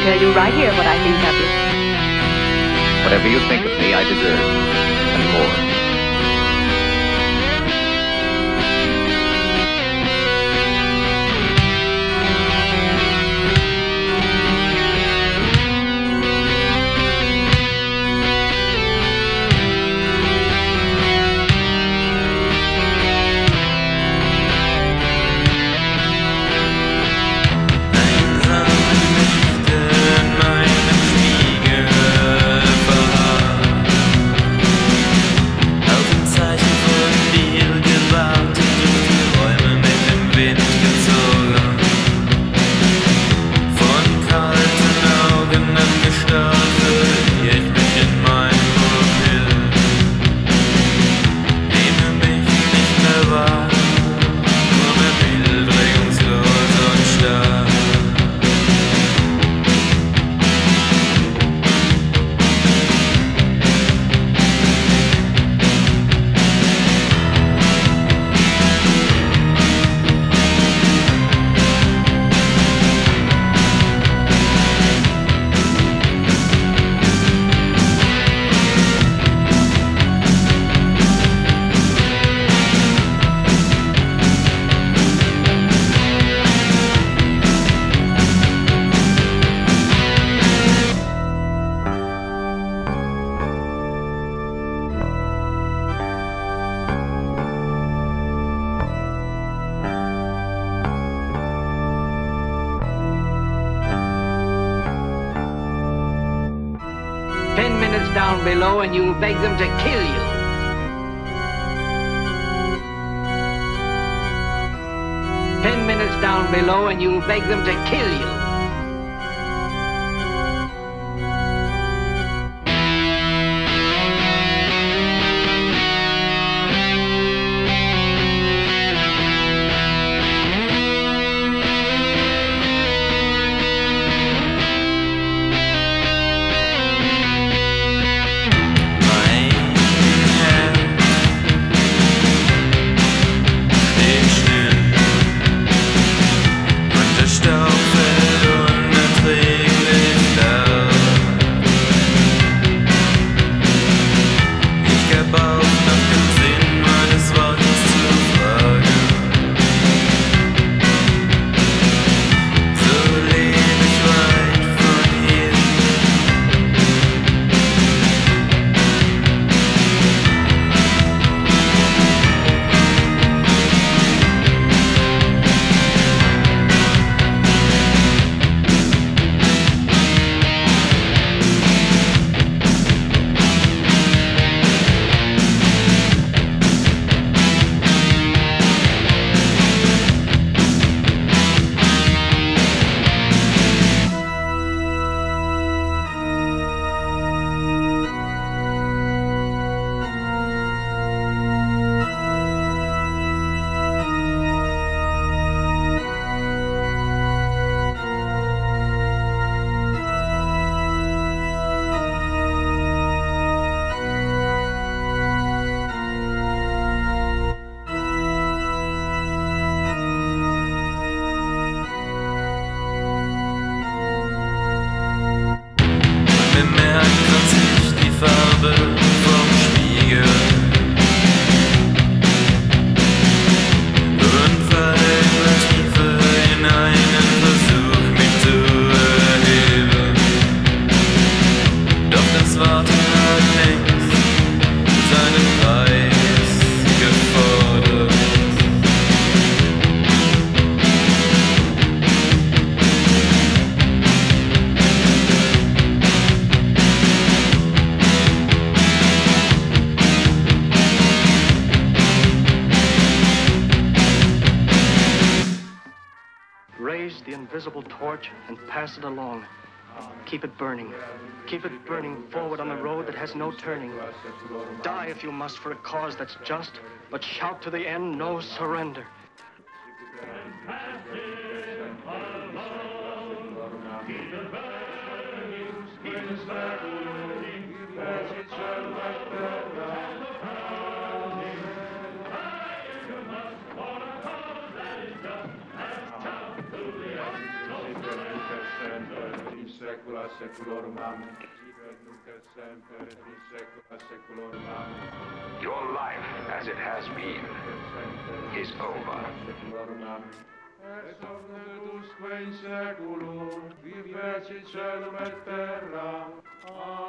tell you right here what I think of you. Whatever you think of me, I deserve, and more. Down below and you beg them to kill you. 10 minutes down below and you beg them to kill you. Raise the invisible torch and pass it along. Keep it burning. Keep it burning forward on the road that has no turning. Die if you must for a cause that's just, but shout to the end, no surrender. saecula saeculorum. Amen. Sicut nunc et semper et in saecula saeculorum. Amen. Your life, as it has been, is over. Et omnibusque in saeculum, qui feci celum et terra. Amen.